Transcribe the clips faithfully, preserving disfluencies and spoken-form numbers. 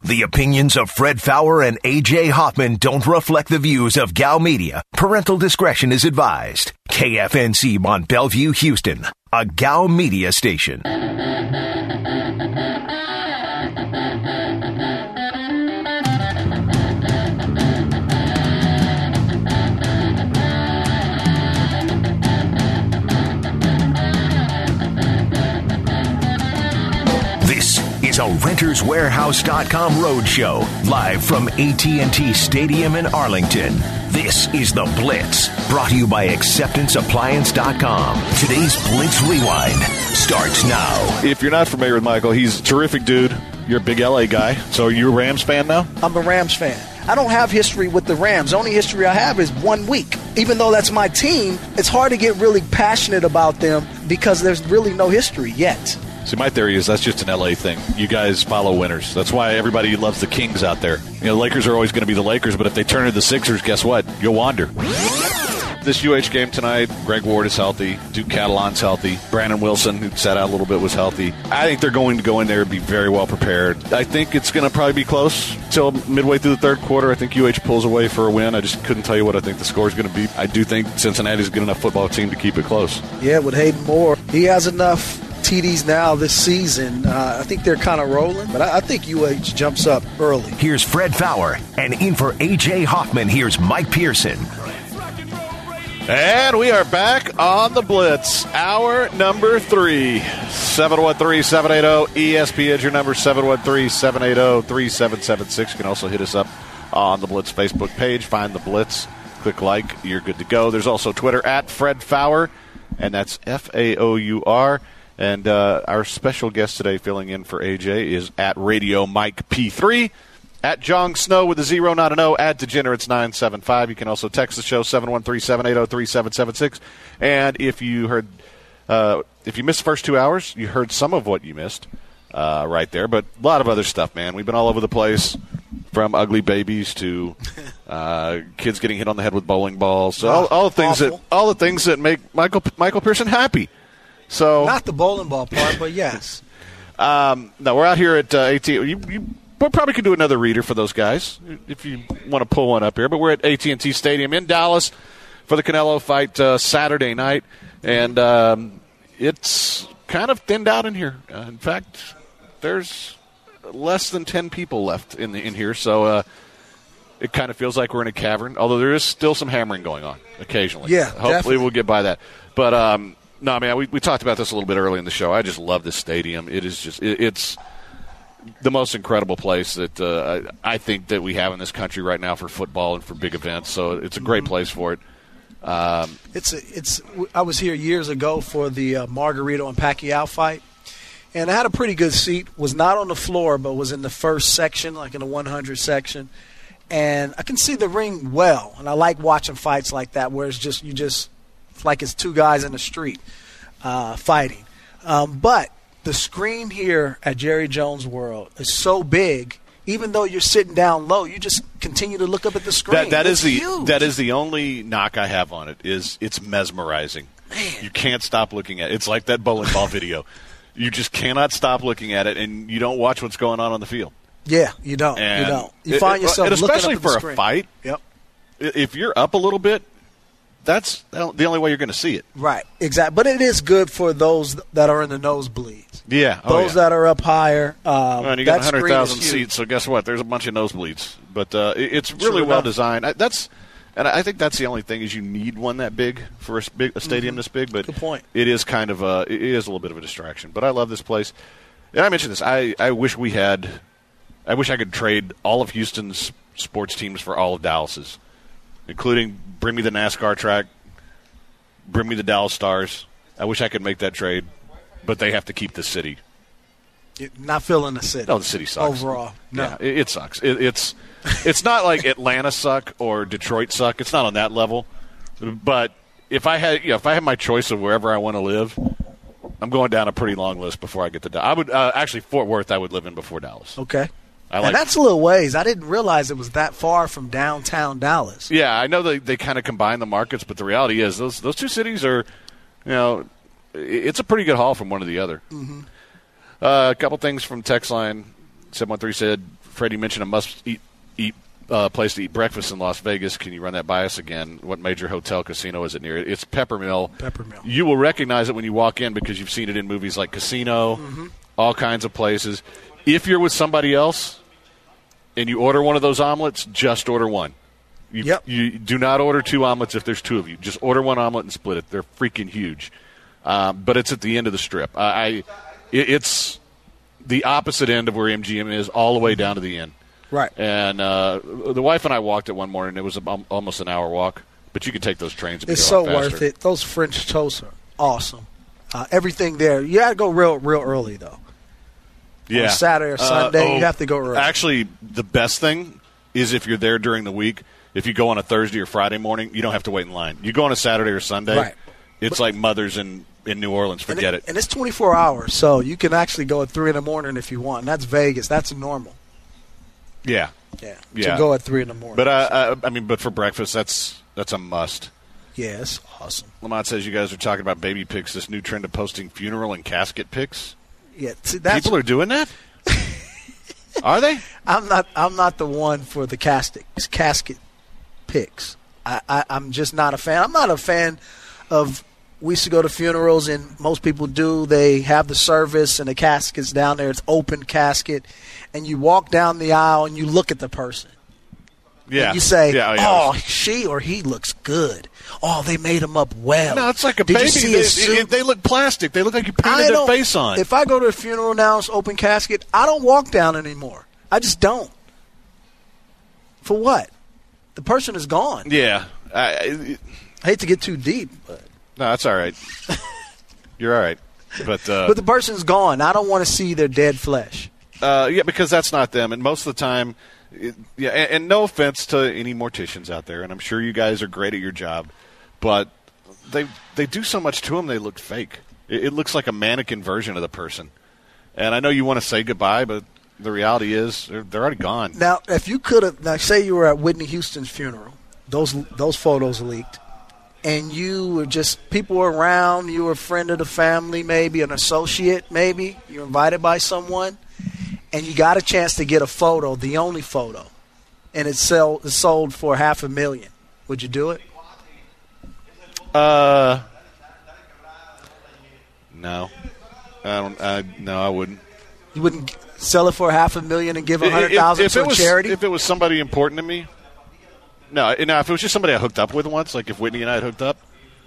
The opinions of Fred Faour and A J Hoffman don't reflect the views of Gal Media. Parental discretion is advised. K F N C Mont Bellevue, Houston, a Gal Media station. This is a Renters Warehouse dot com roadshow, live from A T and T Stadium in Arlington. This is The Blitz, brought to you by Acceptance Appliance dot com. Today's Blitz Rewind starts now. If you're not familiar with Michael, he's a terrific dude. You're a big L A guy. So are you a Rams fan now? I'm a Rams fan. I don't have history with the Rams. The only history I have is one week. Even though that's my team, it's hard to get really passionate about them because there's really no history yet. See, my theory is that's just an L A thing. You guys follow winners. That's why everybody loves the Kings out there. You know, the Lakers are always going to be the Lakers, but if they turn into the Sixers, guess what? You'll wander. This U H game tonight, Greg Ward is healthy. Duke Catalan's healthy. Brandon Wilson, who sat out a little bit, was healthy. I think they're going to go in there and be very well prepared. I think it's going to probably be close till midway through the third quarter. I think U H pulls away for a win. I just couldn't tell you what I think the score is going to be. I do think Cincinnati's a good enough football team to keep it close. Yeah, with Hayden Moore, he has enough T Ds now this season. Uh, I think they're kind of rolling, but I, I think U H jumps up early. Here's Fred Faour, and in for A J Hoffman, here's Mike Pearson. And we are back on the Blitz, hour number three. seven one three, seven eight zero, E S P N is your number, seven one three, seven eight zero, three seven seven six. You can also hit us up on the Blitz Facebook page. Find the Blitz, click like, you're good to go. There's also Twitter, at Fred Faour, and that's F A O U R. And uh, our special guest today filling in for A J is at Radio Mike P three, at Jong Snow with a zero, not an O, at Degenerates nine seven five. You can also text the show, seven one three, seven eight zero, three seven seven six. And if you heard, uh, if you missed the first two hours, you heard some of what you missed uh, right there. But a lot of other stuff, man. We've been all over the place, from ugly babies to uh, kids getting hit on the head with bowling balls. So all, all the things Awful. that all the things that make Michael Michael Pearson happy. So Not the bowling ball part, but yes. um, no, we're out here at uh, A T. You, you probably could do another reader for those guys if you want to pull one up here. But we're at A T and T Stadium in Dallas for the Canelo fight uh, Saturday night, and um, it's kind of thinned out in here. Uh, in fact, there's less than ten people left in the in here, so uh, it kind of feels like we're in a cavern. Although there is still some hammering going on occasionally. Yeah, hopefully definitely. we'll get by that. But um, no, man, we we talked about this a little bit early in the show. I just love this stadium. It is just it, it's the most incredible place that uh, I, I think that we have in this country right now for football and for big events. So it's a great Mm-hmm. place for it. Um, It's a, it's. I was here years ago for the uh, Margarito and Pacquiao fight, and I had a pretty good seat. Was not on the floor, but was in the first section, like in the one hundred section, and I can see the ring well. And I like watching fights like that, where it's just you just it's like it's two guys in the street uh, fighting. Um, but the screen here at Jerry Jones World is so big. Even though you're sitting down low, you just continue to look up at the screen. That, that is It's the huge. that is the only knock I have on it. Is it's mesmerizing. Man. You can't stop looking at it. It's like that bowling ball video. You just cannot stop looking at it, and you don't watch what's going on on the field. Yeah, you don't. And you don't. You it- find it- yourself and looking especially up at the for a screen. fight. Yep. If you're up a little bit, that's the only way you're going to see it. Right. Exactly. But it is good for those that are in the nosebleeds. Yeah. Oh, Those yeah. that are up higher. Um, Well, and you got that one hundred thousand screen is huge. seats, so guess what? There's a bunch of nosebleeds. But uh, it- it's Sure really enough. well designed. I, that's, and I think that's the only thing is you need one that big for a, s- big, a stadium Mm-hmm. this big. But Good point. it is kind of a, it is a little bit of a distraction. But I love this place. And I mentioned this. I, I wish we had, I wish I could trade all of Houston's sports teams for all of Dallas's, including bring me the NASCAR track, bring me the Dallas Stars. I wish I could make that trade, but they have to keep the city. You're not feeling the city. No, the city sucks. Overall. No. Yeah, it, it sucks. It, it's it's not like Atlanta suck or Detroit suck. It's not on that level. But if I had, you know, if I had my choice of wherever I want to live, I'm going down a pretty long list before I get to Dallas. I would uh, actually Fort Worth. I would live in before Dallas. Okay. I like. And that's a little ways. I didn't realize it was that far from downtown Dallas. Yeah, I know they they kind of combine the markets, but the reality is those those two cities are, you know, it's a pretty good haul from one to the other. Mm-hmm. Uh, a couple things from text line seven one three said, Freddie mentioned a must-eat eat, uh, place to eat breakfast in Las Vegas. Can you run that by us again? What major hotel casino is it near? It's Peppermill. Peppermill. You will recognize it when you walk in because you've seen it in movies like Casino, mm-hmm. all kinds of places. If you're with somebody else and you order one of those omelets, just order one. You, yep. you do not order two omelets if there's two of you. Just order one omelet and split it. They're freaking huge. Um, but it's at the end of the strip. I, I it, It's the opposite end of where M G M is, all the way down to the end. Right. And uh, the wife and I walked it one morning. It was a, almost an hour walk. But you can take those trains and it's go so faster. worth it. Those French toasts are awesome. Uh, everything there. You got to go real, real early, though. Yeah. On Saturday or Sunday, uh, oh, you have to go early. Actually, the best thing is if you're there during the week. If you go on a Thursday or Friday morning, you don't have to wait in line. You go on a Saturday or Sunday, right. it's but, like Mother's in, in New Orleans. Forget and it, it. And it's twenty-four hours, so you can actually go at three in the morning if you want. And that's Vegas. That's normal. Yeah. Yeah. yeah. To go at three in the morning. But, uh, uh, I mean, but for breakfast, that's that's a must. Yeah, it's awesome. Lamont says you guys are talking about baby pics, this new trend of posting funeral and casket pics. Yeah, see, that's, people are doing that? Are they? I'm not I'm not the one for the casket, casket pics. I, I, I'm just not a fan. I'm not a fan of – we used to go to funerals, and most people do. They have the service, and the casket's down there. It's open casket. And you walk down the aisle, and you look at the person. Yeah. And you say, yeah, yeah, oh, she or he looks good. Oh, they made him up well. No, it's like a Did baby. You see they, his suit? they look plastic. They look like you painted their face on. If I go to a funeral now, it's open casket, I don't walk down anymore. I just don't. For what? The person is gone. Yeah. I, I hate to get too deep, but no, that's all right. You're all right. But uh, but the person's gone. I don't want to see their dead flesh. Uh, yeah, because that's not them. And most of the time, it, yeah, and, and no offense to any morticians out there, and I'm sure you guys are great at your job, but they they do so much to them they look fake. It, it looks like a mannequin version of the person. And I know you want to say goodbye, but the reality is they're, they're already gone. Now, if you could have, now say you were at Whitney Houston's funeral, those those photos leaked, and you were just, people were around, you were a friend of the family, maybe an associate, maybe, you're invited by someone, and you got a chance to get a photo, the only photo, and it sell, it's sold for half a million. Would you do it? Uh, no. I don't, I, no, I wouldn't. You wouldn't sell it for half a million and give a hundred thousand to a was, charity? If it was somebody important to me, no. Now, if it was just somebody I hooked up with once, like if Whitney and I had hooked up,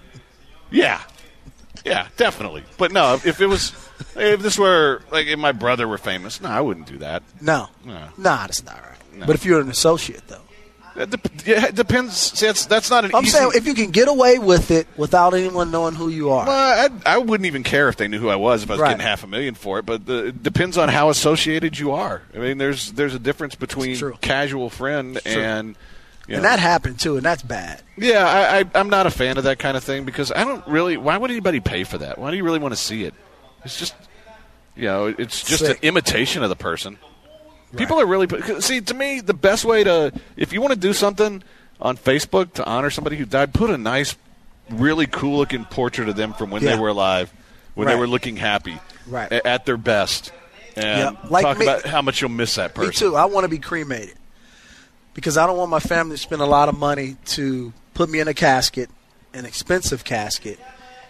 yeah, yeah, definitely. But no, if it was, if this were like if my brother were famous, no, I wouldn't do that. No, no, nah, that's not right. No. But if you're an associate, though, it, de- yeah, it depends. See, that's that's not an. I'm easy... saying if you can get away with it without anyone knowing who you are. Well, I, I wouldn't even care if they knew who I was if I was right. getting half a million for it. But the, it depends on how associated you are. I mean, there's there's a difference between casual friend and. You know. And that happened too, and that's bad. Yeah, I, I, I'm not a fan of that kind of thing because I don't really. Why would anybody pay for that? Why do you really want to see it? It's just, you know, it's just Sick. an imitation of the person. Right. People are really see. To me, the best way to if you want to do something on Facebook to honor somebody who died, put a nice, really cool looking portrait of them from when yeah. they were alive, when right. they were looking happy, right. a- at their best, and yep. like talk me, about how much you'll miss that person. Me too. I want to be cremated. Because I don't want my family to spend a lot of money to put me in a casket, an expensive casket,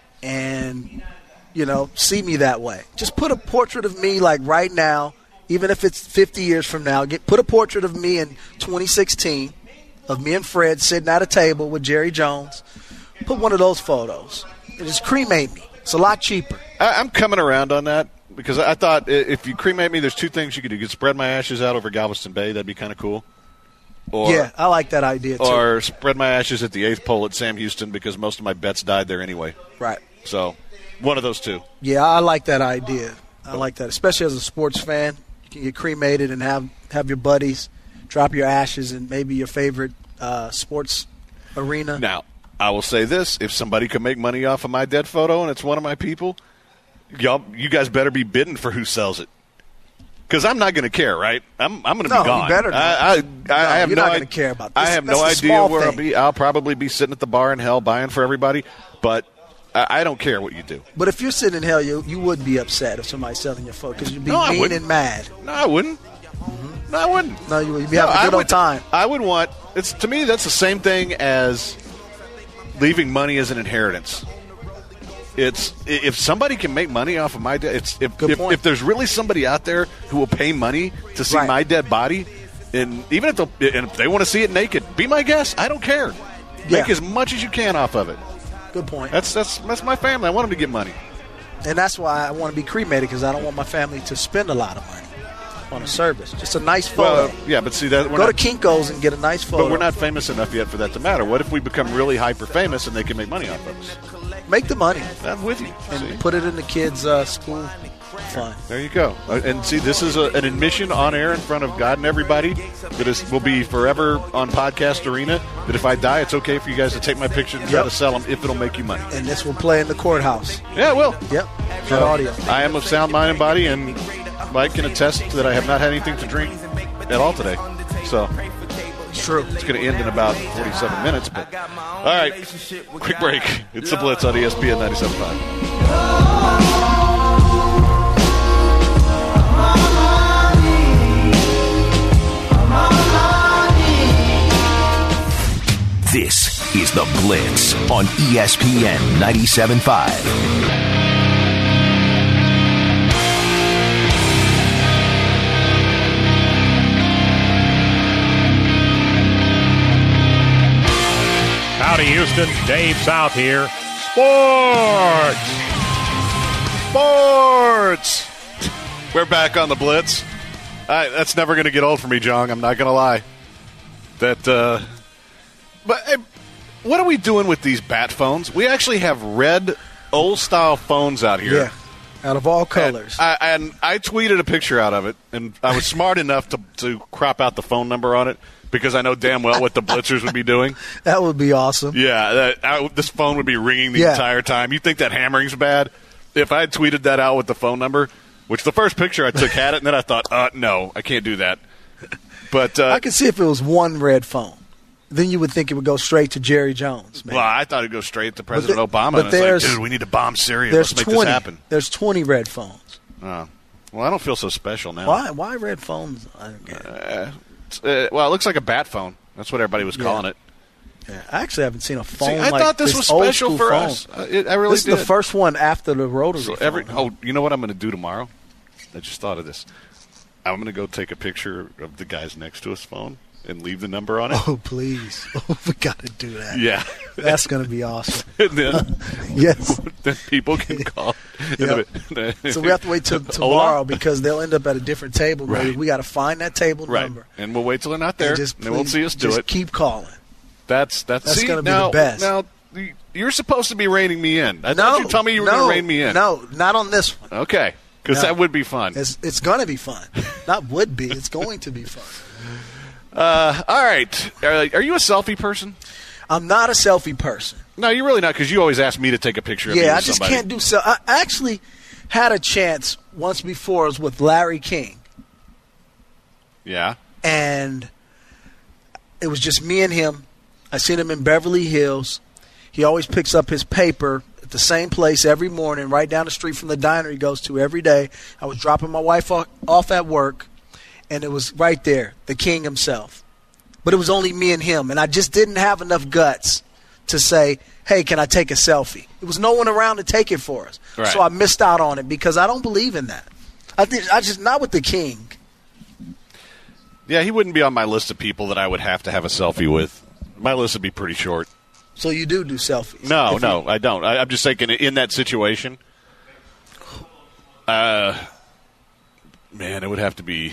and, you know, see me that way. Just put a portrait of me like right now, even if it's fifty years from now. Get Put a portrait of me in twenty sixteen, of me and Fred sitting at a table with Jerry Jones. Put one of those photos and just cremate me. It's a lot cheaper. I, I'm coming around on that because I thought if you cremate me, there's two things you could do. You could spread my ashes out over Galveston Bay. That'd be kind of cool. Or, yeah, I like that idea, too. Or spread my ashes at the eighth pole at Sam Houston because most of my bets died there anyway. Right. So, one of those two. Yeah, I like that idea. I like that, especially as a sports fan. You can get cremated and have, have your buddies drop your ashes in maybe your favorite uh, sports arena. Now, I will say this. If somebody could make money off of my dead photo and it's one of my people, y'all, you guys better be bidding for who sells it. Because I'm not going to care, right? I'm I'm going to no, be gone. You better not. I, I, I, no, I have you're no not going to care about this. I have That's no a idea where thing. I'll be. I'll probably be sitting at the bar in hell buying for everybody, but I, I don't care what you do. But if you're sitting in hell, you you would be upset if somebody's selling your photo because you'd be no, mean and mad. No, I wouldn't. No, I wouldn't. No, you would be No, having a I good would, old time. I would want. It's to me that's the same thing as leaving money as an inheritance. It's if somebody can make money off of my dead. It's if, Good if, point. if there's really somebody out there who will pay money to see Right. my dead body, and even if, they'll- and if they want to see it naked, be my guest. I don't care. Yeah. Make as much as you can off of it. Good point. That's that's that's my family. I want them to get money. And that's why I want to be cremated, because I don't want my family to spend a lot of money on a service. Just a nice photo. Well, yeah, but see that we're Go not, to Kinko's and get a nice photo. but we're not famous enough yet for that to matter. What if we become really hyper famous and they can make money off of us? Make the money I'm with you. and See? put it in the kids' uh, school fund. There you go. Uh, And see, this is a, an admission on air in front of God and everybody that is will be forever on Podcast Arena. That if I die, it's okay for you guys to take my picture and try Yep. to sell them if it'll make you money. And this will play in the courthouse. Yeah, it will. Yep. That audio. I am of sound mind and body, and Mike can attest that I have not had anything to drink at all today. So It's true. it's going to end in about forty-seven minutes. But all right, quick break. It's the Blitz on E S P N ninety-seven point five. This is The Blitz on E S P N ninety-seven point five. Howdy, Houston. Dave South here. Sports! Sports! We're back on the Blitz. I, that's never going to get old for me, John. I'm not going to lie. That, uh... But hey, what are we doing with these bat phones? We actually have red, old-style phones out here. Yeah. Out of all colors. And I, and I tweeted a picture out of it, and I was smart enough to, to crop out the phone number on it because I know damn well what the Blitzers would be doing. That would be awesome. Yeah, that, I, this phone would be ringing the Yeah. entire time. You think that hammering's bad? If I had tweeted that out with the phone number, which the first picture I took had it, and then I thought, uh, no, I can't do that. But uh, I could see if it was one red phone. Then you would think it would go straight to Jerry Jones. Man. well, I thought it'd go straight to President the- Obama. but And it's there's- like, dude, we need to bomb Syria. There's Let's make twenty. this happen. There's twenty red phones. Oh. Well, I don't feel so special now. Why? Why red phones? I don't get it. Uh, it's, uh, well, it looks like a bat phone. That's what everybody was Yeah. calling it. Yeah, I actually haven't seen a phone See, I like thought this this was old special school for phone. us. Uh, it, I really This did. is the first one after the rotary So phone. every oh, you know what I'm going to do tomorrow? I just thought of this. I'm going to go take a picture of the guy's next to his phone and leave the number on it. Oh, please. Oh, we got to do that. Yeah. That's going to be awesome. And then, Yes. then people can call. Yep. So we have to wait till tomorrow because they'll end up at a different table. Right. We got to find that table Right. number. And we'll wait till they're not there. And just and they won't please- see us do just it. keep calling. That's that's, That's see, gonna be now, the best. Now, you're supposed to be reining me in. I No, thought you told me you were no, going to rein me in. No, not on this one. Okay. Because No. that would be fun. It's it's going to be fun. Not would be. It's going to be fun. Uh, all right. Are, are you a selfie person? I'm not a selfie person. No, you're really not, because you always ask me to take a picture of you Yeah, I with just somebody. can't do so. I actually had a chance once before. It was with Larry King, Yeah. and it was just me and him. I seen him in Beverly Hills. He always picks up his paper at the same place every morning, right down the street from the diner he goes to every day. I was dropping my wife o- off at work, and it was right there, the King himself. But it was only me and him, and I just didn't have enough guts to say, hey, can I take a selfie? There was no one around to take it for us. Right. So I missed out on it because I don't believe in that. I think I just not with the King. Yeah, he wouldn't be on my list of people that I would have to have a selfie with. My list would be pretty short. So you do do selfies? No, If no, you- I don't. I, I'm just thinking in that situation, uh, man, it would have to be.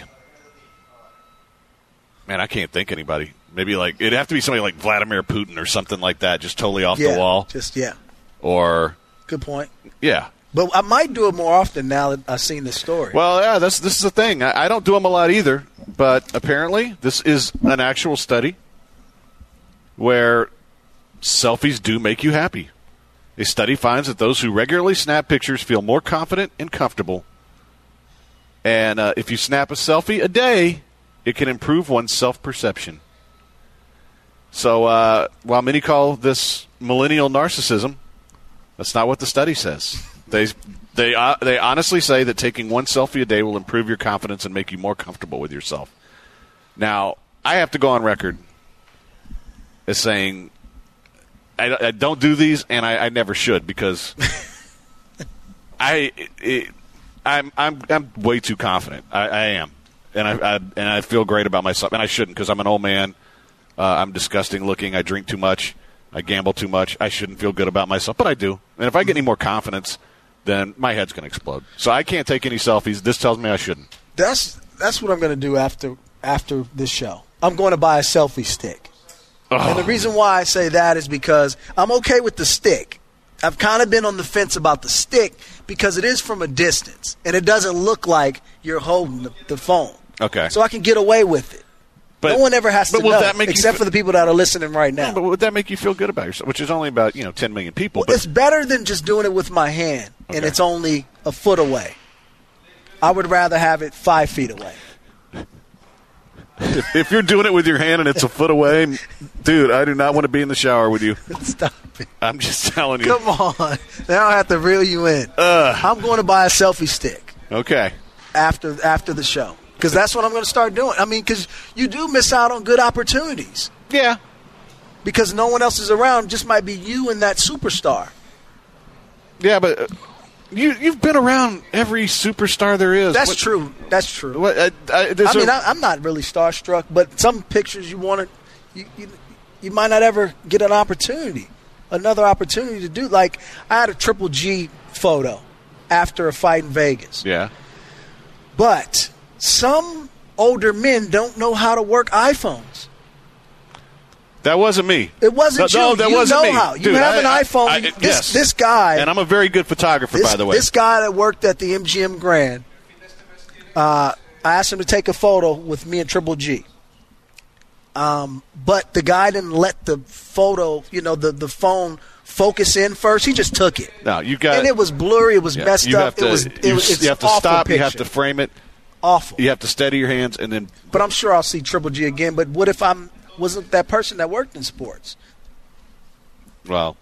Man, I can't think anybody. Maybe like it'd have to be somebody like Vladimir Putin or something like that, just totally off yeah, the wall. Just yeah. Or Good point. yeah. But I might do it more often now that I've seen this story. Well, yeah, this this is the thing. I, I don't do them a lot either, but apparently this is an actual study where selfies do make you happy. A study finds that those who regularly snap pictures feel more confident and comfortable. And uh, if you snap a selfie a day, it can improve one's self-perception. So uh, while many call this millennial narcissism, that's not what the study says. They they uh, they honestly say that taking one selfie a day will improve your confidence and make you more comfortable with yourself. Now, I have to go on record as saying I, I don't do these, and I, I never should because I it, I'm I'm I'm way too confident. I, I am, and I, I and I feel great about myself, and I shouldn't because I'm an old man. Uh, I'm disgusting looking. I drink too much. I gamble too much. I shouldn't feel good about myself, but I do. And if I get any more confidence, then my head's going to explode. So I can't take any selfies. This tells me I shouldn't. That's that's what I'm going to do after after this show. I'm going to buy a selfie stick. Oh. And the reason why I say that is because I'm okay with the stick. I've kind of been on the fence about the stick because it is from a distance, and it doesn't look like you're holding the, the phone. Okay. So I can get away with it. But, no one ever has to know, except f- for the people that are listening right now. No, but would that make you feel good about yourself? Which is only about, you know, ten million people. Well, but it's better than just doing it with my hand, okay. and it's only a foot away. I would rather have it five feet away. If, if you're doing it with your hand and it's a foot away, dude, I do not want to be in the shower with you. Stop it. I'm just telling you. Come on. Now I have to reel you in. Uh, I'm going to buy a selfie stick. Okay. After after the show. Because that's what I'm going to start doing. I mean, because you do miss out on good opportunities. Yeah. Because no one else is around. Just might be you and that superstar. Yeah, but uh, you, you've been around every superstar there is. That's what, true. That's true. What, uh, I, I mean, a, I, I'm not really starstruck, but some pictures you want to, you, you, you might not ever get an opportunity, another opportunity to do. Like, I had a Triple G photo after a fight in Vegas. Yeah. But some older men don't know how to work iPhones. That wasn't me. It wasn't no, you. No, that you wasn't know me. how. You Dude, have I, an iPhone. I, I, this, yes. this guy. And I'm a very good photographer, this, by the way. This guy that worked at the M G M Grand, uh, I asked him to take a photo with me and Triple G. Um, but the guy didn't let the photo, you know, the, the phone focus in first. He just took it. No, you got And it was blurry. It was yeah, messed you up. Have to, it was, it you, was, it's you have to awful stop. picture. You have to frame it. Awful. You have to steady your hands and then. But I'm sure I'll see Triple G again. But what if I wasn't that person that worked in sports? Well.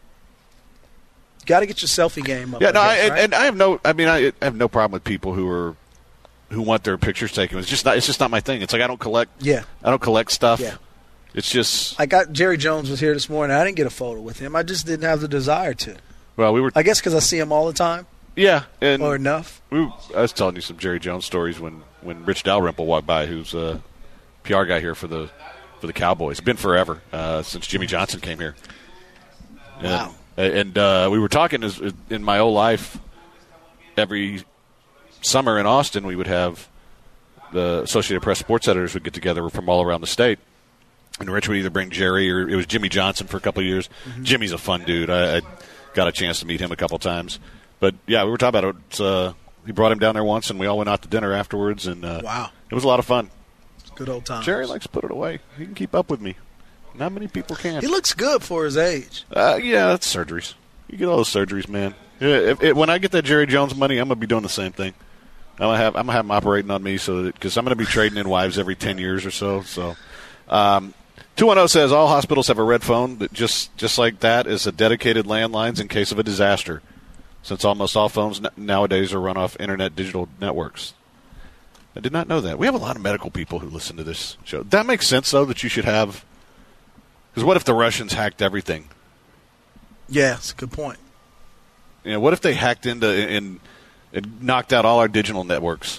Got to get your selfie game up. Yeah, no, guess, I, and, right? and I have no. I mean, I, I have no problem with people who are who want their pictures taken. It's just not. It's just not my thing. It's like I don't collect. Yeah. I don't collect stuff. Yeah. It's just. I got Jerry Jones was here this morning. I didn't get a photo with him. I just didn't have the desire to. Well, we were. I guess because I see him all the time. Yeah, and or enough. We, I was telling you some Jerry Jones stories when, when Rich Dalrymple walked by, who's a P R guy here for the for the Cowboys. Been forever uh, since Jimmy Johnson came here. Wow. And, and uh, we were talking as, in my old life. Every summer in Austin, we would have the Associated Press sports editors would get together from all around the state. And Rich would either bring Jerry or it was Jimmy Johnson for a couple of years. Mm-hmm. Jimmy's a fun dude. I, I got a chance to meet him a couple times. But, yeah, we were talking about it. Uh, he brought him down there once, and we all went out to dinner afterwards. And uh, wow. It was a lot of fun. Good old times. Jerry likes to put it away. He can keep up with me. Not many people can. He looks good for his age. Uh, yeah, that's surgeries. You get all those surgeries, man. Yeah, if, if, when I get that Jerry Jones money, I'm going to be doing the same thing. I'm going to have I'm gonna have him operating on me so that because I'm going to be trading in wives every ten years or so. So, um, two one zero says all hospitals have a red phone that just just like that is a dedicated landlines in case of a disaster. Since almost all phones n- nowadays are run off internet digital networks. I did not know that. We have a lot of medical people who listen to this show. That makes sense, though, that you should have. Because what if the Russians hacked everything? Yeah, it's a good point. You know, what if they hacked into and, and knocked out all our digital networks?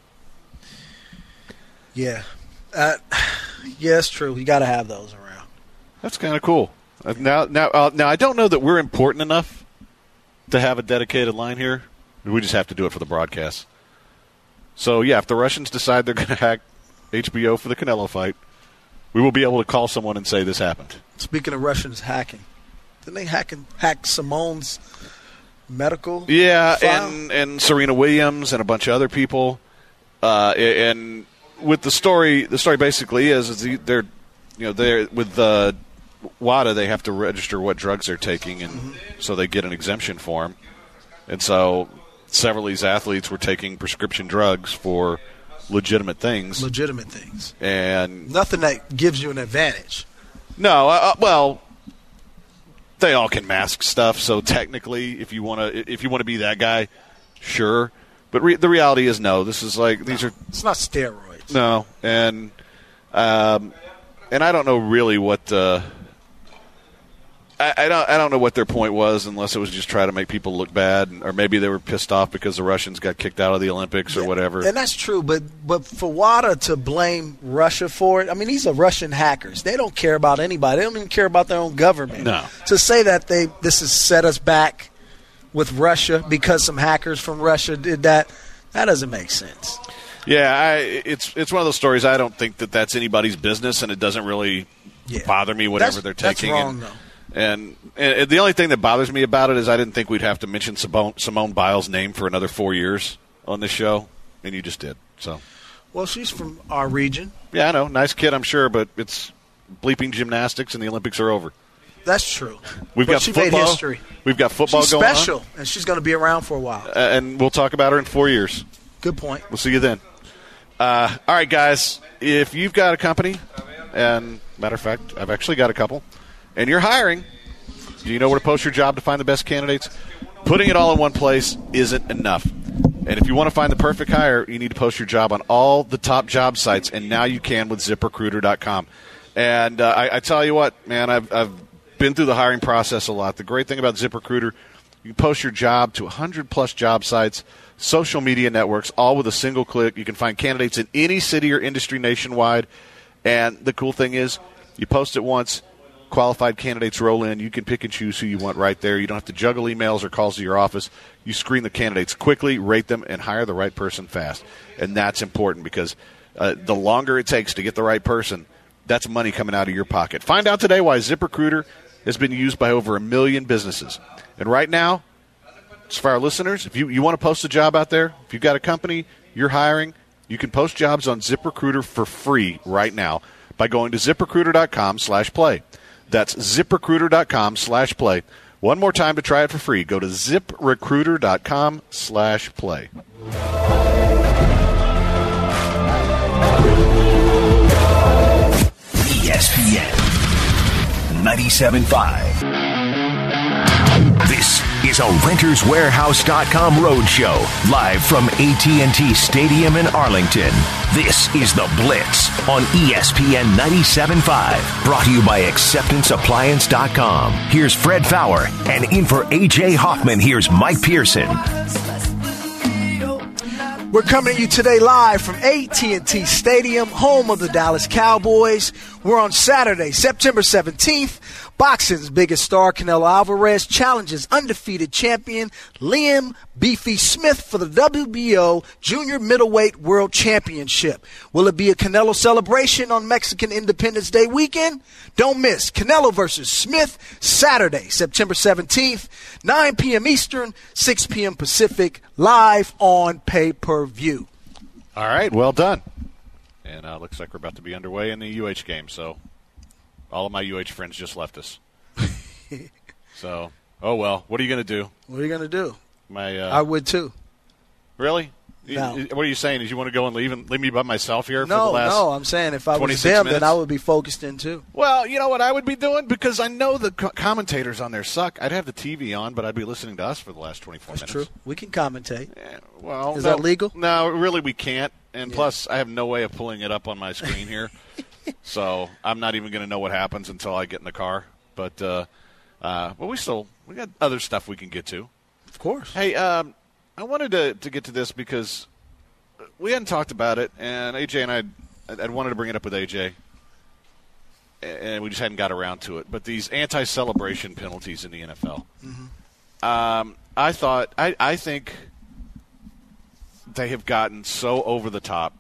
Yeah. Uh, yeah, it's true. You got to have those around. That's kind of cool. Uh, now, now, uh, now, I don't know that we're important enough to have a dedicated line here. We just have to do it for the broadcast. So, yeah, if the Russians decide they're going to hack H B O for the Canelo fight, we will be able to call someone and say this happened. Speaking of Russians hacking, didn't they hack, hack Simone's medical Yeah, file? and, and Serena Williams and a bunch of other people. Uh, and with the story, the story basically is, is they're, you know, they're with uh, WADA, they have to register what drugs they're taking, and mm-hmm. so they get an exemption form. And so several of these athletes were taking prescription drugs for legitimate things. Legitimate things. And nothing that gives you an advantage. No, uh, well, they all can mask stuff. So technically, if you want to, if you want to be that guy, sure. But re- the reality is, no. This is like these no, are. It's not steroids. No, and Um, and I don't know really what uh, I, I don't. I don't know what their point was, unless it was just try to make people look bad, or maybe they were pissed off because the Russians got kicked out of the Olympics or yeah, whatever. And that's true, but but for WADA to blame Russia for it, I mean, these are Russian hackers. They don't care about anybody. They don't even care about their own government. No. To say that they this has set us back with Russia because some hackers from Russia did that, that doesn't make sense. Yeah, I, it's it's one of those stories. I don't think that that's anybody's business, and it doesn't really Yeah. bother me whatever That's- they're that's taking. wrong, and, though. And, and the only thing that bothers me about it is I didn't think we'd have to mention Simone, Simone Biles' name for another four years on this show, and you just did. So, Well, she's from our region. yeah, I know, nice kid, I'm sure, but it's bleeping gymnastics, and the Olympics are over. That's true. We've But got she football. made history. We've got football She's going special, and she's going to be around for a while. on, uh, and we'll talk about her in four years. Good point. We'll see you then. Uh, all right, guys, if you've got a company, and matter of fact, I've actually got a couple, and you're hiring, do you know where to post your job to find the best candidates? Putting it all in one place isn't enough. And if you want to find the perfect hire, you need to post your job on all the top job sites, and now you can with zip recruiter dot com. And uh, I, I tell you what, man, I've, I've been through the hiring process a lot. The great thing about ZipRecruiter, you can post your job to one hundred plus job sites, social media networks, all with a single click. You can find candidates in any city or industry nationwide. And the cool thing is, you post it once, qualified candidates roll in. You can pick and choose who you want right there. You don't have to juggle emails or calls to your office. You screen the candidates quickly, rate them, and hire the right person fast. And that's important because uh, the longer it takes to get the right person, that's money coming out of your pocket. Find out today why ZipRecruiter has been used by over a million businesses. And right now, it's for our listeners, if you, you want to post a job out there, if you've got a company, you're hiring, you can post jobs on ZipRecruiter for free right now by going to zip recruiter dot com slash play. That's zip recruiter dot com slash play. One more time to try it for free. Go to zip recruiter dot com slash play. E S P N ninety-seven point five. This is a Renters Warehouse dot com roadshow, live from A T and T Stadium in Arlington. This is The Blitz on E S P N ninety-seven point five, brought to you by acceptance appliance dot com. Here's Fred Fowler, and in for A J Hoffman, here's Mike Pearson. We're coming to you today live from A T and T Stadium, home of the Dallas Cowboys. We're on Saturday, September seventeenth. Boxing's biggest star, Canelo Alvarez, challenges undefeated champion Liam Beefy Smith for the W B O Junior Middleweight World Championship. Will it be a Canelo celebration on Mexican Independence Day weekend? Don't miss Canelo versus Smith, Saturday, September seventeenth, nine p.m. Eastern, six p.m. Pacific, live on pay-per-view. All right, well done. And uh, looks like we're about to be underway in the U H game, so all of my U H friends just left us. So, oh well, what are you going to do? What are you going to do? My, uh, I would too. Really? No. You- What are you saying? Is you want to go and leave and leave me by myself here for the No, last? no, I'm saying if I was twenty-six them, minutes? then I would be focused in too. Well, you know what I would be doing? Because I know the co- commentators on there suck. I'd have the T V on, but I'd be listening to us for the last twenty-four That's minutes. true. We can commentate. Yeah, well, Is no, that legal? No, really, we can't. And Yeah. plus, I have no way of pulling it up on my screen here, so I'm not even going to know what happens until I get in the car. But, uh, uh, well, we still we got other stuff we can get to. Of course. Hey, um, I wanted to to get to this because we hadn't talked about it, and A J and I, I'd, I'd wanted to bring it up with A J, and we just hadn't got around to it. But these anti-celebration penalties in the N F L, mm-hmm. um, I thought, I, I think they have gotten so over the top.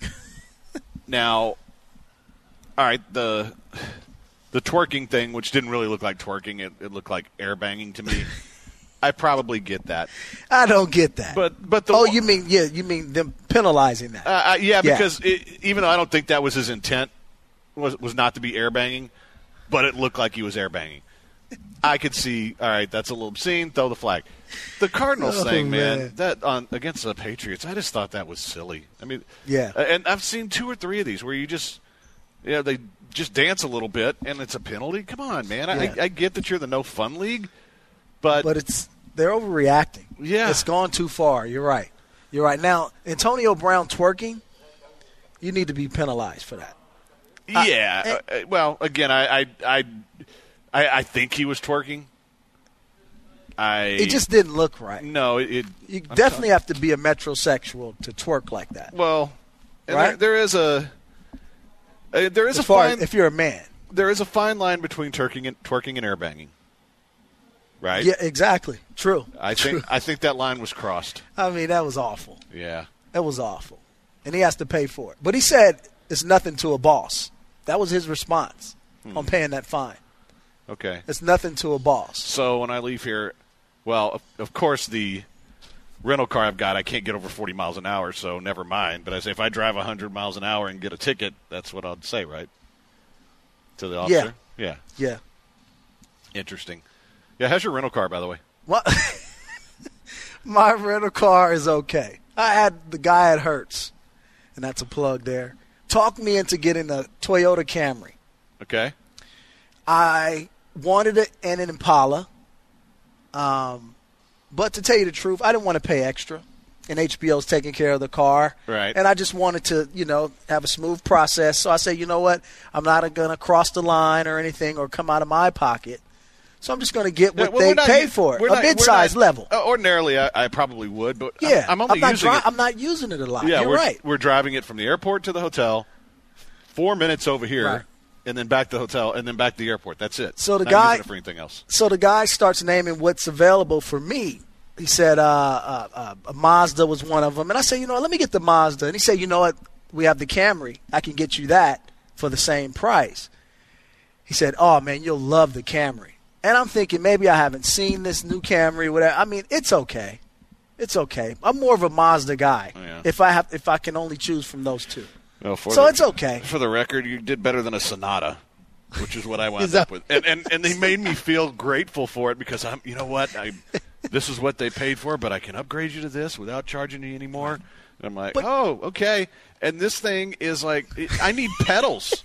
Now, all right, the the twerking thing, which didn't really look like twerking, it, it looked like air banging to me. I probably get that. I don't get that. But but the oh, you mean yeah, you mean them penalizing that? Uh, uh, yeah, Yeah. because It, even though I don't think that was his intent, was was not to be air banging, but it looked like he was air banging. I could see. All right, that's a little obscene. Throw the flag. The Cardinals Oh, thing, man, man. that on against the Patriots, I just thought that was silly. I mean, Yeah. and I've seen two or three of these where you just, you know, they just dance a little bit and it's a penalty. Come on, man. Yeah. I, I get that you're the no fun league, but, But it's they're overreacting. Yeah. It's gone too far. You're right. You're right. Now, Antonio Brown twerking, you need to be penalized for that. Yeah. Uh, uh, well, again, I, I, I, I, I think he was twerking. I. It just didn't look right. No, it. it you I'm definitely t- have to be a metrosexual to twerk like that. Well, and right? there, there is a. Uh, there is as a far fine. as if you're a man. There is a fine line between twerking and twerking and airbanging. Right? Yeah, exactly. True. I True. think I think that line was crossed. I mean, that was awful. Yeah. That was awful. And he has to pay for it. But he said it's nothing to a boss. That was his response hmm. on paying that fine. Okay. It's nothing to a boss. So when I leave here, well, of, of course the rental car I've got, I can't get over forty miles an hour, so never mind. But I say if I drive one hundred miles an hour and get a ticket, that's what I'd say, right? To the officer? Yeah. Yeah. Yeah. Interesting. Yeah, how's your rental car, by the way? What? My rental car is okay. I had the guy at Hertz, and that's a plug there, talked me into getting a Toyota Camry. Okay. I wanted it and an Impala, um, but to tell you the truth, I didn't want to pay extra. And H B O's taking care of the car. Right. And I just wanted to, you know, have a smooth process. So I said, you know what? I'm not going to cross the line or anything or come out of my pocket. So I'm just going to get what yeah, well, they not, pay for it, a not, mid-size level. Uh, ordinarily, I, I probably would, but yeah, I'm, I'm only I'm not using dri- it. I'm not using it a lot. Yeah, You're we're, right. We're driving it from the airport to the hotel, four minutes over here, Right. and then back to the hotel, and then back to the airport. That's it. So the not guy, using it for anything else. So the guy starts naming what's available for me. He said uh, uh, uh, a Mazda was one of them. And I said, you know what, let me get the Mazda. And he said, you know what, we have the Camry. I can get you that for the same price. He said, oh, man, you'll love the Camry. And I'm thinking maybe I haven't seen this new Camry, whatever. I mean, it's okay. It's okay. I'm more of a Mazda guy yeah. if I have if I can only choose from those two. Well, for so the, it's okay. For the record, you did better than a Sonata, which is what I wound that- up with. And, and and they made me feel grateful for it because I'm, you know what, I this is what they paid for, but I can upgrade you to this without charging you anymore. And I'm like, But- oh, okay. And this thing is like, it, I need pedals.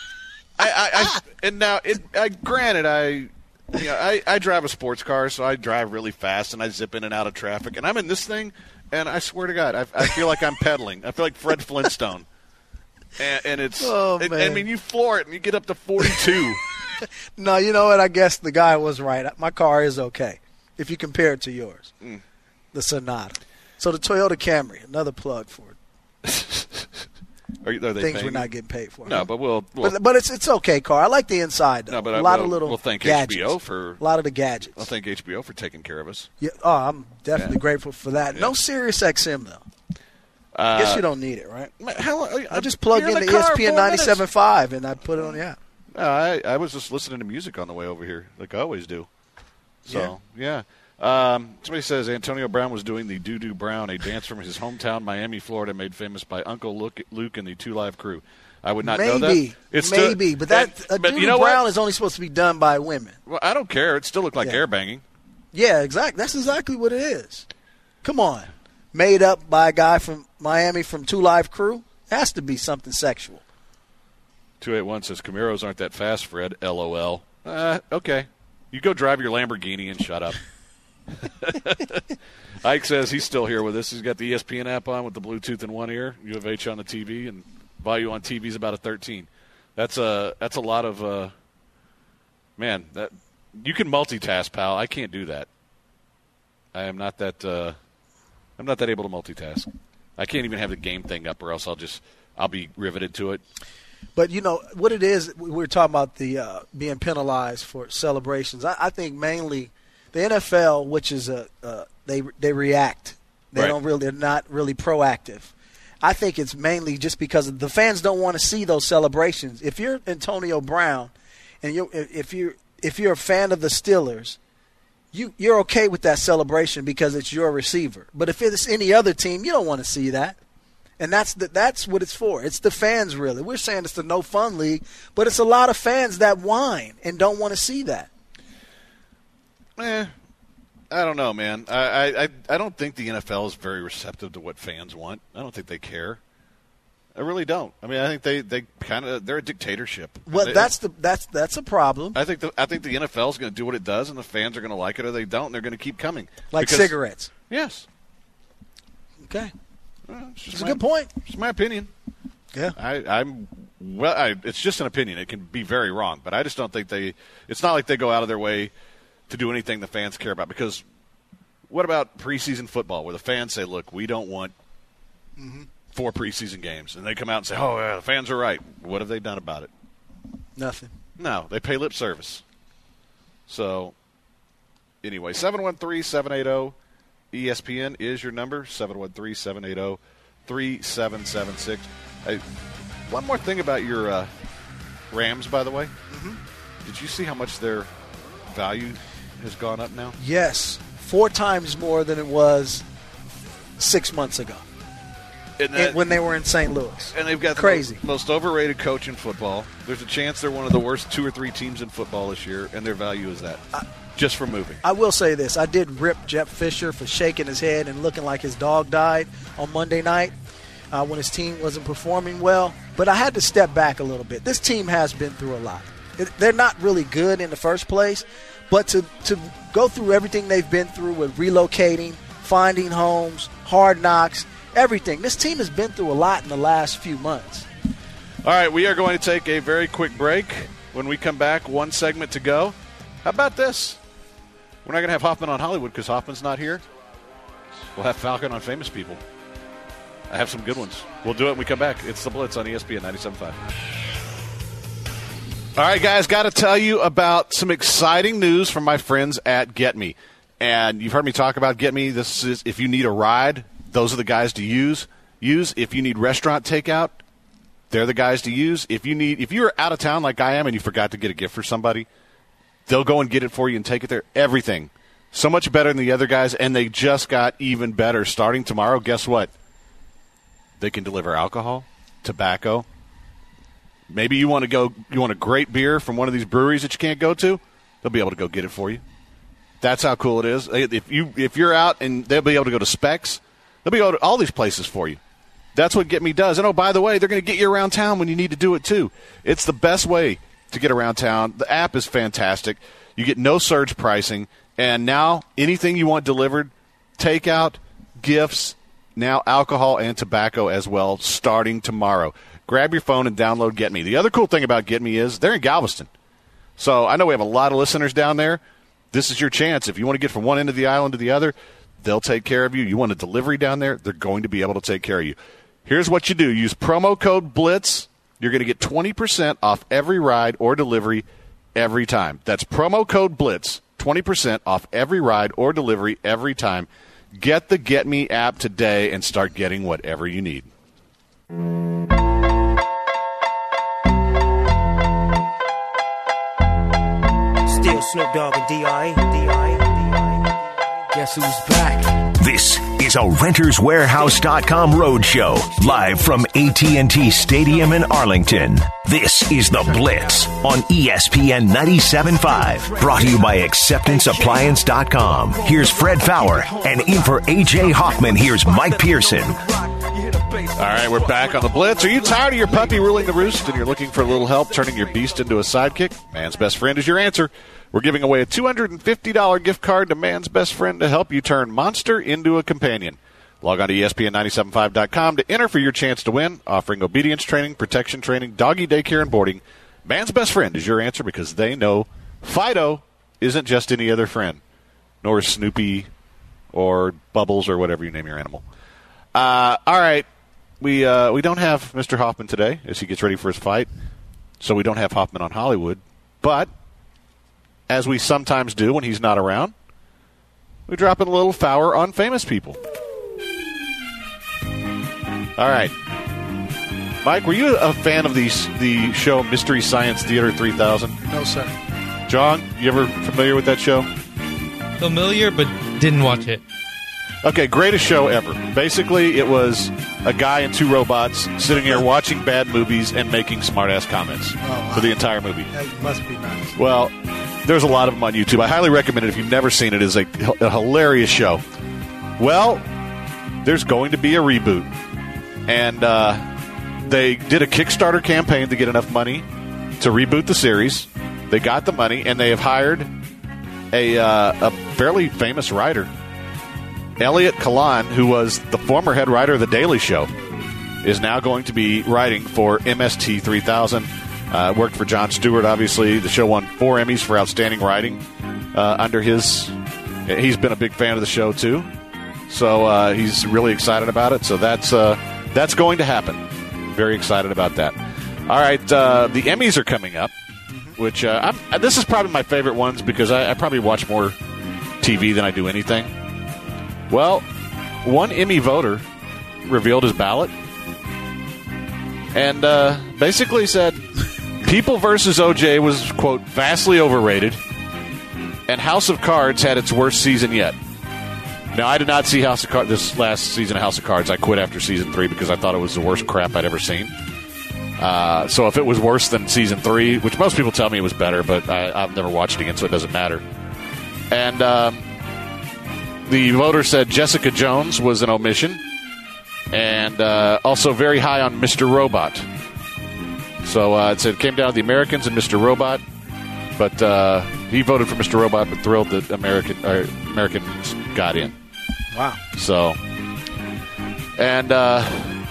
I, I, I and now it. I, granted, I. You know, I, I drive a sports car, so I drive really fast, and I zip in and out of traffic. And I'm in this thing, and I swear to God, I, I feel like I'm pedaling. I feel like Fred Flintstone. And, and it's, Oh, it, man. I mean, you floor it, and you get up to forty-two. No, you know what? I guess the guy was right. My car is okay if you compare it to yours, Mm. the Sonata. So the Toyota Camry, another plug for it. Are, you, are they Things paying we're you? not getting paid for. No, but we'll. we'll But, but it's it's okay car. I like the inside though. no, but a I lot will, of little we'll thank gadgets. H B O for. A lot of the gadgets. I'll thank H B O for taking care of us. Yeah, oh, I'm definitely Yeah. grateful for that. Yeah. No Sirius X M though. Uh, Guess you don't need it, right? How, I just plug in the, the E S P N ninety-seven point five and I put it on the app. No, I, I was just listening to music on the way over here, like I always do. So, yeah. Um, somebody says Antonio Brown was doing the Doo Doo Brown, a dance from his hometown, Miami, Florida, made famous by Uncle Luke, Luke and the Two Live Crew. I would not know that. Maybe, It's still- maybe, but that and- a but Doo you know Doo Brown what? is only supposed to be done by women. Well, I don't care. It still looked like Yeah. air banging. Yeah, exactly. That's exactly what it is. Come on, made up by a guy from Miami from Two Live Crew. Has to be something sexual. two eight one says Camaros aren't that fast, Fred. L O L. Uh, okay. You go drive your Lamborghini and shut up. Ike says he's still here with us. He's got the E S P N app on with the Bluetooth in one ear, U of H on the T V, and value on T V is about a thirteen. That's a that's a lot of uh, man. That you can multitask, pal. I can't do that. I am not that. Uh, I'm not that able to multitask. I can't even have the game thing up, or else I'll just I'll be riveted to it. But you know what it is. We were talking about the uh, being penalized for celebrations. I, I think mainly the N F L, which is a uh, they they react. They Right. don't really. They're not really proactive. I think it's mainly just because the fans don't want to see those celebrations. If you're Antonio Brown, and you if you if you're a fan of the Steelers, you you're okay with that celebration because it's your receiver. But if it's any other team, you don't want to see that. And that's the, that's what it's for. It's the fans, really. We're saying it's the no fun league, but it's a lot of fans that whine and don't want to see that. Eh, I don't know, man. I, I I don't think the N F L is very receptive to what fans want. I don't think they care. I really don't. I mean, I think they, they kind of they're a dictatorship. Well, They- that's the that's that's a problem. I think the I think the N F L is going to do what it does, and the fans are going to like it or they don't. And they're going to keep coming. Like Because- cigarettes. Yes. Okay, Well, it's just it's a my- good point. It's my opinion. Yeah. I, I'm Well, I, it's just an opinion. It can be very wrong, but I just don't think they – it's not like they go out of their way to do anything the fans care about. Because what about preseason football where the fans say, look, we don't want mm-hmm. four preseason games. And they come out and say, oh, yeah, the fans are right. What have they done about it? Nothing. No, they pay lip service. So, anyway, seven one three, seven eight zero, E S P N is your number, seven one three, seven eight zero, three seven seven six. Hey, one more thing about your uh, Rams, by the way. Mm-hmm. Did you see how much their value has gone up now? Yes, four times more than it was six months ago. And that, when they were in Saint Louis. And they've got Crazy. the most, most overrated coach in football. There's a chance they're one of the worst two or three teams in football this year, and their value is that, I, just for moving. I will say this. I did rip Jeff Fisher for shaking his head and looking like his dog died on Monday night uh, when his team wasn't performing well. But I had to step back a little bit. This team has been through a lot. It, they're not really good in the first place, but to, to go through everything they've been through with relocating, finding homes, hard knocks, everything. This team has been through a lot in the last few months. All right, we are going to take a very quick break. When we come back, one segment to go. How about this? We're not going to have Hoffman on Hollywood because Hoffman's not here. We'll have Falcon on Famous People. I have some good ones. We'll do it when we come back. It's The Blitz on E S P N ninety-seven point five. All right, guys, got to tell you about some exciting news from my friends at Get Me. And you've heard me talk about Get Me. This is if you need a ride, those are the guys to use. Use if you need restaurant takeout, they're the guys to use. If you need, if you're out of town like I am and you forgot to get a gift for somebody, they'll go and get it for you and take it there. Everything. So much better than the other guys, and they just got even better. Starting tomorrow, guess what? They can deliver alcohol, tobacco. Maybe you want to go, you want a great beer from one of these breweries that you can't go to, they'll be able to go get it for you. That's how cool it is. If you if you're out and they'll be able to go to Specs, they'll be able to all these places for you. That's what Get Me does. And, oh, by the way, they're going to get you around town when you need to do it, too. It's the best way to get around town. The app is fantastic. You get no surge pricing. And now anything you want delivered, takeout, gifts, now alcohol and tobacco as well, starting tomorrow. Grab your phone and download Get Me. The other cool thing about Get Me is they're in Galveston. So I know we have a lot of listeners down there. This is your chance. If you want to get from one end of the island to the other, they'll take care of you. You want a delivery down there, they're going to be able to take care of you. Here's what you do. Use promo code BLITZ. You're going to get twenty percent off every ride or delivery every time. That's promo code BLITZ, twenty percent off every ride or delivery every time. Get the Get Me app today and start getting whatever you need. Still Snoop Dogg and D I D I D I Guess who's back? This is a Renters Warehouse dot com roadshow, live from A T and T Stadium in Arlington. This is The Blitz on E S P N ninety-seven point five, brought to you by Acceptance Appliance dot com. Here's Fred Fowler, and in for A J Hoffman, here's Mike Pearson. All right, we're back on The Blitz. Are you tired of your puppy ruling the roost and you're looking for a little help turning your beast into a sidekick? Man's Best Friend is your answer. We're giving away a two hundred fifty dollars gift card to Man's Best Friend to help you turn Monster into a companion. Log on to E S P N ninety-seven point five dot com to enter for your chance to win, offering obedience training, protection training, doggy daycare, and boarding. Man's Best Friend is your answer because they know Fido isn't just any other friend, nor is Snoopy or Bubbles or whatever you name your animal. Uh, all right, we uh, we don't have Mister Hoffman today as he gets ready for his fight, so we don't have Hoffman on Hollywood, but as we sometimes do when he's not around, we drop in a little Fowler on Famous People. All right. Mike, were you a fan of the, the show Mystery Science Theater three thousand? No, sir. John, you ever familiar with that show? Familiar, but didn't watch it. Okay, greatest show ever. Basically, it was a guy and two robots sitting here watching bad movies and making smart-ass comments oh, wow. for the entire movie. That must be nice. Well, there's a lot of them on YouTube. I highly recommend it if you've never seen it. It's a, a hilarious show. Well, there's going to be a reboot. And uh, they did a Kickstarter campaign to get enough money to reboot the series. They got the money, and they have hired a, uh, a fairly famous writer, Elliot Kalan, who was the former head writer of The Daily Show. is now going to be writing for M S T three thousand. Uh, worked for Jon Stewart, obviously. The show won four Emmys for outstanding writing uh, under his. He's been a big fan of the show too, so uh, he's really excited about it. So that's uh, that's going to happen. Very excited about that. All right, uh, the Emmys are coming up, which uh, I'm, this is probably my favorite ones because I, I probably watch more T V than I do anything. Well, one Emmy voter revealed his ballot and uh, basically said People versus O J was, quote, vastly overrated, and House of Cards had its worst season yet. Now, I did not see House of Cards this last season of House of Cards. I quit after season three because I thought it was the worst crap I'd ever seen. Uh, so if it was worse than season three, which most people tell me it was better, but I, I've never watched it again, so it doesn't matter. And um, the voter said Jessica Jones was an omission, and uh, also very high on Mister Robot. So uh, it said it came down to the Americans and Mister Robot, but uh, he voted for Mister Robot, but thrilled that American or Americans got in. Wow. So, and uh,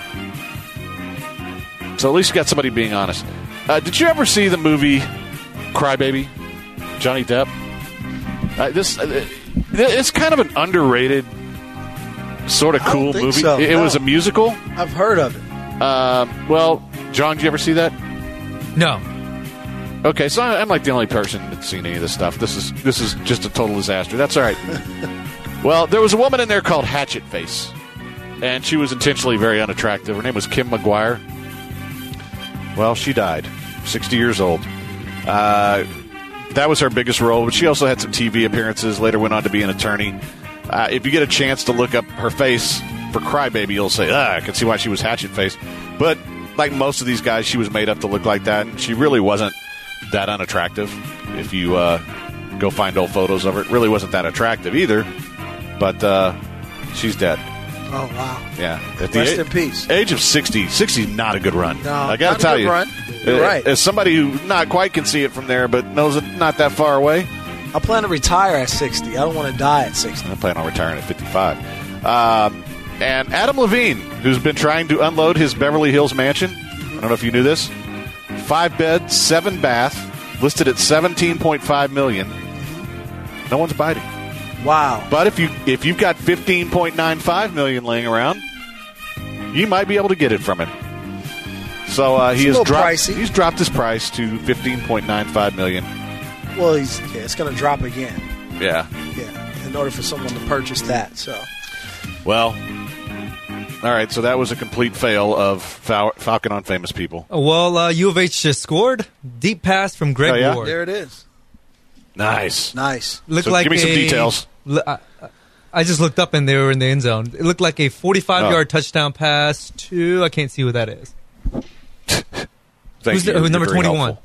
so at least you got somebody being honest. Uh, did you ever see the movie Crybaby? Johnny Depp. Uh, this uh, it's kind of an underrated, sort of cool movie. So. It, it no. was a musical. I've heard of it. Um, well, John, did you ever see that? No. Okay, so I'm like the only person that's seen any of this stuff. This is this is just a total disaster. That's all right. Well, there was a woman in there called Hatchet Face, and she was intentionally very unattractive. Her name was Kim McGuire. Well, she died, sixty years old. Uh, that was her biggest role, but she also had some T V appearances, later went on to be an attorney. Uh, if you get a chance to look up her face for Crybaby, you'll say, ah, I can see why she was Hatchet Face. But like most of these guys, she was made up to look like that, and she really wasn't that unattractive. If you uh, go find old photos of her, it really wasn't that attractive either. But uh, she's dead. Oh, wow. Yeah. At the Rest a- in peace. Age of sixty. sixty is not a good run. No, I got not to a tell good you. run. You're uh, right. As somebody who not quite can see it from there, but knows it not that far away, I plan to retire at sixty. I don't want to die at sixty. I plan on retiring at fifty-five. Um, and Adam Levine, who's been trying to unload his Beverly Hills mansion. I don't know if you knew this. Five bed, seven bath, listed at seventeen point five million dollars. No one's biting. Wow. But if you if you've got fifteen point nine five million dollars laying around, you might be able to get it from him. So uh, he It's a has little dropped. pricey. He's dropped his price to fifteen point nine five million dollars. Well, he's, yeah, it's going to drop again. Yeah. Yeah, in order for someone to purchase that. So, Well, all right. So that was a complete fail of Fal- Falcon on Famous People. Well, uh, U of H just scored. Deep pass from Greg Oh, yeah? Ward. there it is. Nice. Nice. Looked So like give me some a- details. Li- I, I just looked up and they were in the end zone. It looked like a forty-five-yard Oh. touchdown pass to, I can't see who that is. Thank Who's you. the- who's You're number very twenty-one? helpful.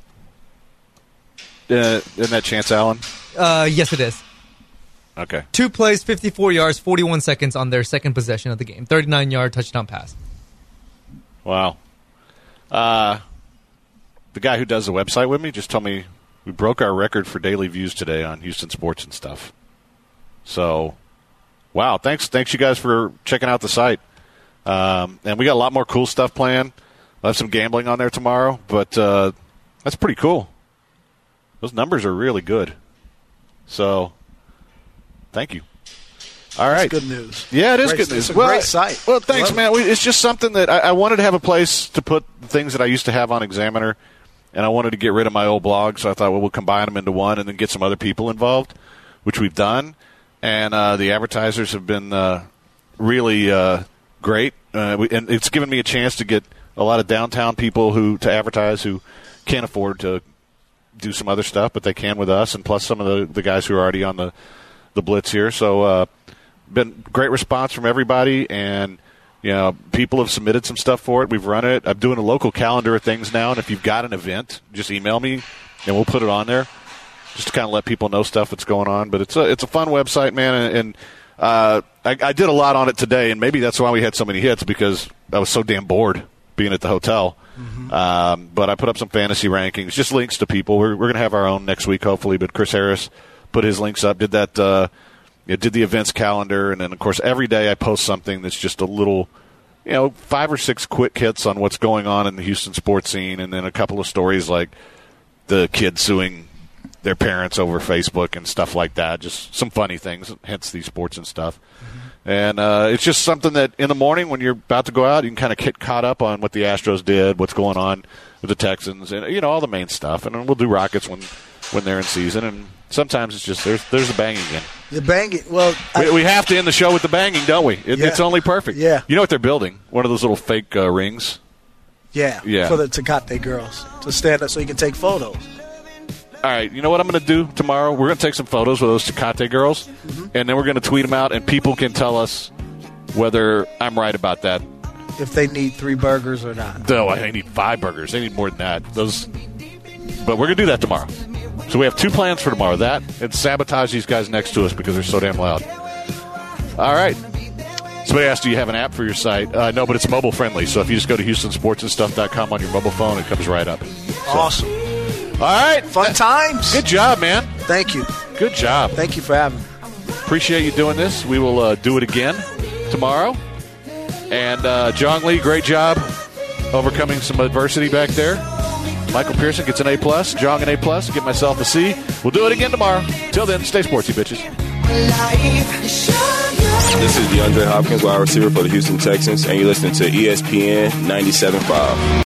Uh, isn't that Chance Allen? Uh, yes, it is. Okay. Two plays, fifty-four yards, forty-one seconds on their second possession of the game. thirty-nine-yard touchdown pass. Wow. Uh, the guy who does the website with me just told me we broke our record for daily views today on Houston Sports and stuff. So, wow. Thanks, thanks you guys for checking out the site. Um, and we got a lot more cool stuff planned. I'll have some gambling on there tomorrow, but uh, that's pretty cool. Those numbers are really good. So, thank you. All right. That's good news. Yeah, it is Great- good news. It's a well, great site. Well, thanks, Love man. We, it's just something that I, I wanted to have a place to put the things that I used to have on Examiner, and I wanted to get rid of my old blog, so I thought, well, we'll combine them into one and then get some other people involved, which we've done. And uh, the advertisers have been uh, really uh, great, uh, we, and it's given me a chance to get a lot of downtown people who to advertise who can't afford to do some other stuff, but they can with us, and plus some of the, the guys who are already on the, the Blitz here. So, uh, been great response from everybody, and you know, people have submitted some stuff for it. We've run it. I'm doing a local calendar of things now, and if you've got an event, just email me, and we'll put it on there, just to kind of let people know stuff that's going on. But it's a it's a fun website, man, and, and uh, I, I did a lot on it today, and maybe that's why we had so many hits, because I was so damn bored being at the hotel. Mm-hmm. Um, but I put up some fantasy rankings, just links to people. We're, we're going to have our own next week, hopefully. But Chris Harris put his links up, did that, uh, you know, did the events calendar, and then of course every day I post something that's just a little, you know, five or six quick hits on what's going on in the Houston sports scene, and then a couple of stories like the kid suing their parents over Facebook and stuff like that. Just some funny things, hence these sports and stuff. Mm-hmm. And uh, it's just something that in the morning when you're about to go out, you can kind of get caught up on what the Astros did, what's going on with the Texans, and, you know, all the main stuff. And we'll do Rockets when, when they're in season. And sometimes it's just there's there's the banging again. The banging. Well, we, I, we have to end the show with the banging, don't we? It, yeah. It's only perfect. Yeah. You know what they're building? One of those little fake uh, rings. Yeah. Yeah. For the Tecate girls to stand up so you can take photos. All right, you know what I'm going to do tomorrow? We're going to take some photos with those Tecate girls, mm-hmm. and then we're going to tweet them out, and people can tell us whether I'm right about that. If they need three burgers or not. No, I need five burgers. They need more than that. Those, but we're going to do that tomorrow. So we have two plans for tomorrow. That and sabotage these guys next to us because they're so damn loud. All right. Somebody asked, do you have an app for your site? Uh, no, but it's mobile friendly. So if you just go to houston sports and stuff dot com on your mobile phone, it comes right up. So. Awesome. All right. Fun times. Good job, man. Thank you. Good job. Thank you for having me. Appreciate you doing this. We will uh, do it again tomorrow. And uh, Jong Lee, great job overcoming some adversity back there. Michael Pearson gets an A plus. Jong an A plus. Get myself a C. We'll do it again tomorrow. Till then, stay sportsy, bitches. This is DeAndre Hopkins, wide receiver for the Houston Texans, and you're listening to E S P N ninety-seven point five.